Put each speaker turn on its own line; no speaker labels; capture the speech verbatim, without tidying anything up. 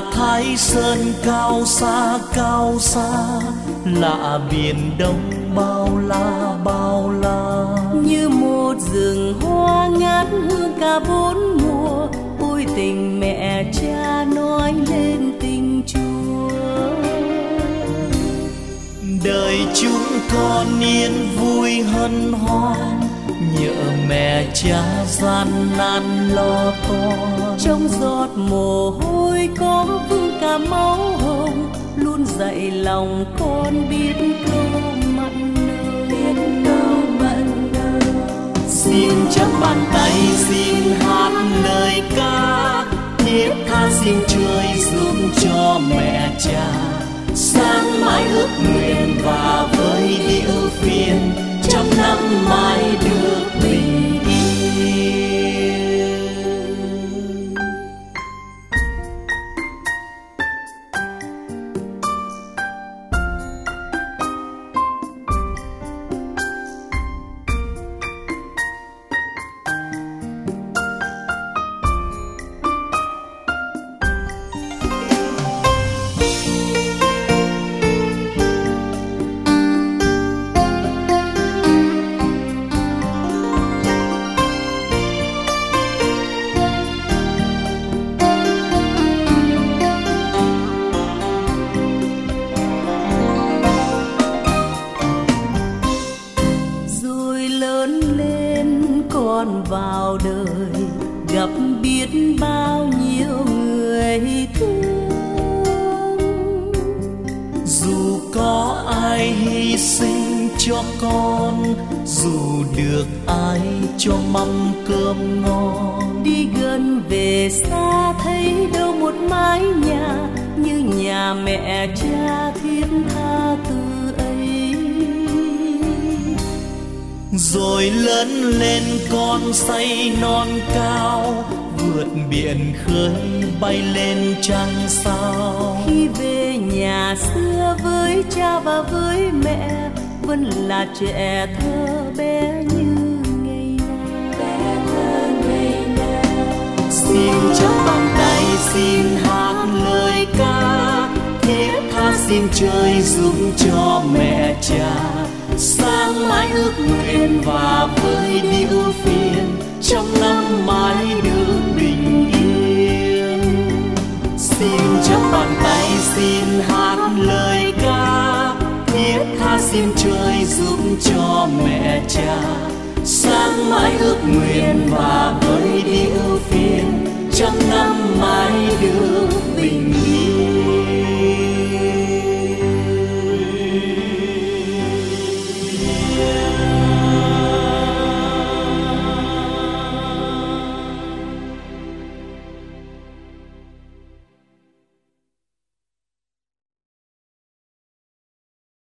Thái Sơn cao xa cao xa, lạ biển Đông bao la bao la.
Như một rừng hoa ngát hương cả bốn mùa, ôi tình mẹ cha nói lên tình Chúa.
Đời chúng con yên vui hân hoan, nhờ mẹ cha gian nan lo toan.
Trong giọt mồ hôi có vương cả máu hồng, luôn dạy lòng con biết câu mặn nồng.
Xin chắp bàn tay xin hát lời ca, thiết tha xin Trời giúp cho mẹ cha sáng mãi ước nguyện và với điệu phiền, trăm năm mãi được bình yên.
Con vào đời gặp biết bao nhiêu người thương,
dù có ai hy sinh cho con, dù được ai cho mâm cơm ngon.
Đi gần về xa thấy đâu một mái nhà, như nhà mẹ cha thiết tha từ
rồi lớn lên con say non cao, vượt biển khơi bay lên trăng sao.
Khi về nhà xưa với cha và với mẹ, vẫn là trẻ thơ bé như ngày nào. Bé thơ ngày nào.
Xin chắp bàn tay xin hát lời ca, thiết tha xin Trời giúp cho mẹ cha sáng mãi ước nguyện và với điệu phiền, trong năm mãi được bình yên. Xin chắp bàn tay xin hát lời ca, thiết tha xin Trời giúp cho mẹ cha sáng mãi ước nguyện và với điệu phiền, trong năm mãi được bình yên.